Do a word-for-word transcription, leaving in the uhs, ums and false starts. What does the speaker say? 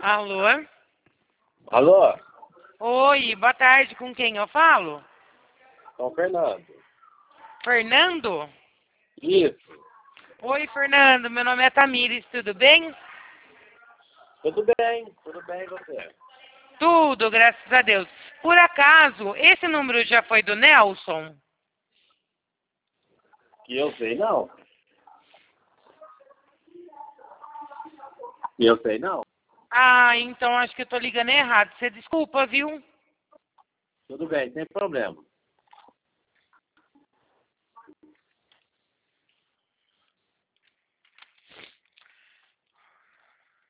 Alô? Alô? Oi, boa tarde. Com quem eu falo? São Fernando. Fernando? Isso. Oi, Fernando. Meu nome é Tamires. Tudo bem? Tudo bem, tudo bem e você? Tudo, graças a Deus. Por acaso, esse número já foi do Nelson? Que eu sei não. Que eu sei não. Ah, então acho que eu tô ligando errado. Você desculpa, viu? Tudo bem, sem problema.